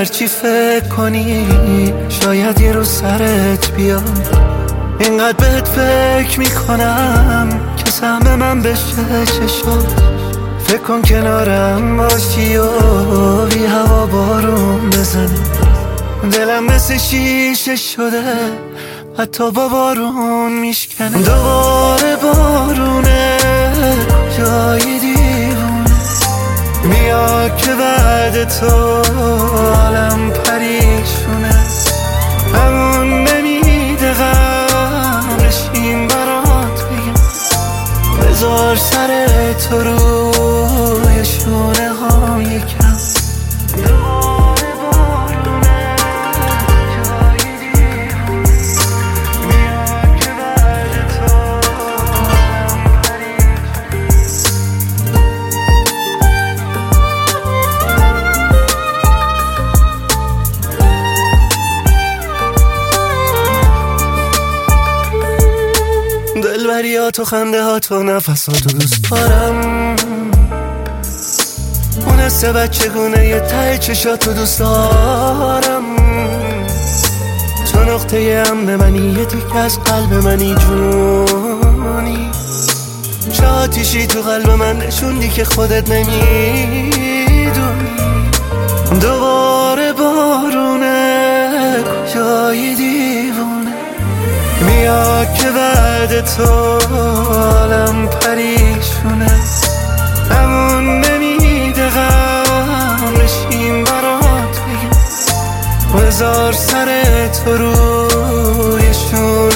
هرچی فکر کنی شاید یه روز سرت بیاد. اینقدر بهت فکر میکنم که سهم من بشه چشات. فکر کن کنارم باشی و بی هوا بارون بزنه. دلم مثل شیشه شده حتی با بارون میشکنه. دوباره بارونه جای دیوونه میاد که بعد تو عالم پریشونه. همون نمیده غم بشین برات بگم. بذار سر تو روی شونه ها یکم. دلبریات و خنده هات و نفسات و دوست دارم. اون حس بچگونه یه ته چشات و دوست دارم. تو نقطه امن منی، یه تیک از قلب منی جونی. چه آتیشی تو قلب من نشوندی که خودت نمیدونی. دوباره بارونه کجای دیوونه میاد که بعد تو عالم پریشونه. همون نمیده غم بشین برات بگم. بذار سر تو روی شونه